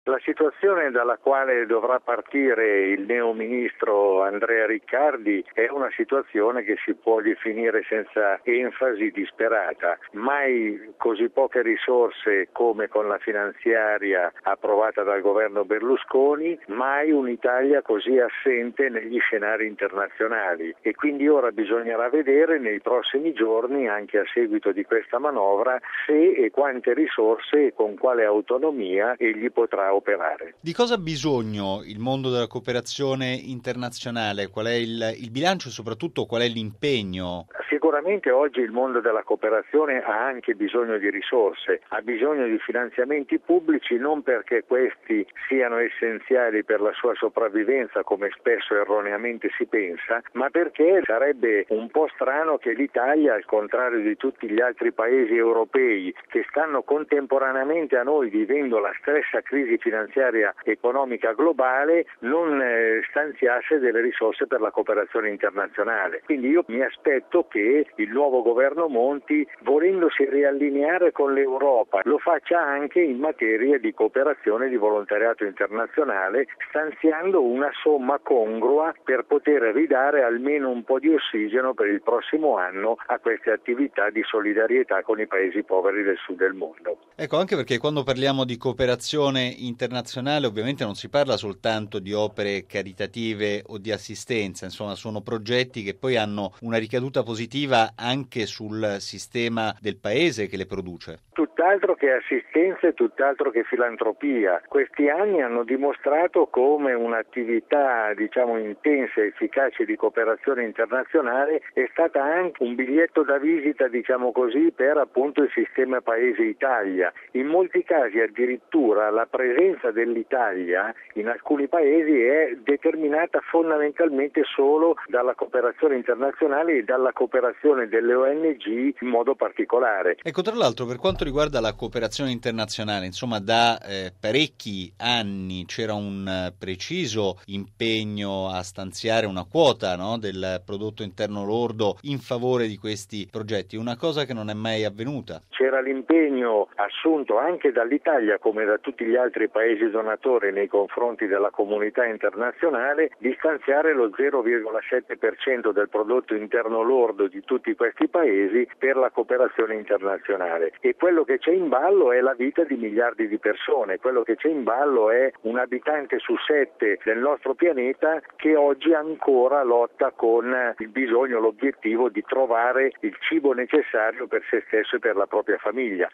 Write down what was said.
La situazione dalla quale dovrà partire il neo ministro Andrea Riccardi è una situazione che si può definire senza enfasi disperata. Mai così poche risorse come con la finanziaria approvata dal governo Berlusconi, mai un'Italia così assente negli scenari internazionali e quindi ora bisognerà vedere nei prossimi giorni, anche a seguito di questa manovra, se e quante risorse e con quale autonomia egli potrà operare. Di cosa ha bisogno il mondo della cooperazione internazionale? Qual è il bilancio e soprattutto qual è l'impegno? Sicuramente oggi il mondo della cooperazione ha anche bisogno di risorse, ha bisogno di finanziamenti pubblici non perché questi siano essenziali per la sua sopravvivenza come spesso erroneamente si pensa, ma perché sarebbe un po' strano che l'Italia, al contrario di tutti gli altri paesi europei che stanno contemporaneamente a noi vivendo la stessa crisi finanziaria economica globale, non stanziasse delle risorse per la cooperazione internazionale. Quindi io mi aspetto che il nuovo governo Monti, volendosi riallineare con l'Europa, lo faccia anche in materia di cooperazione di volontariato internazionale, stanziando una somma congrua per poter ridare almeno un po' di ossigeno per il prossimo anno a queste attività di solidarietà con i paesi poveri del sud del mondo. Ecco, anche perché quando parliamo di cooperazione internazionale ovviamente non si parla soltanto di opere caritative o di assistenza, insomma sono progetti che poi hanno una ricaduta positiva anche sul sistema del paese che le produce. Tutt'altro che assistenza e tutt'altro che filantropia. Questi anni hanno dimostrato come un'attività, intensa e efficace di cooperazione internazionale è stata anche un biglietto da visita, per appunto il sistema Paese Italia. In molti casi addirittura la presenza dell'Italia in alcuni paesi è determinata fondamentalmente solo dalla cooperazione internazionale e dalla cooperazione delle ONG in modo particolare. Ecco, tra l'altro, per quanto riguarda la cooperazione internazionale, da parecchi anni c'era un preciso impegno a stanziare una quota, no, del prodotto interno lordo in favore di questi progetti, una cosa che non è mai avvenuta. C'era l'impegno assunto anche dall'Italia come da tutti gli altri paesi donatori nei confronti della comunità internazionale di stanziare lo 0,7% del prodotto interno lordo di tutti questi paesi per la cooperazione internazionale. E quello che c'è in ballo è la vita di miliardi di persone, quello che c'è in ballo è un abitante su 7 del nostro pianeta che oggi ancora lotta con il bisogno, l'obiettivo di trovare il cibo necessario per se stesso e per la propria famiglia.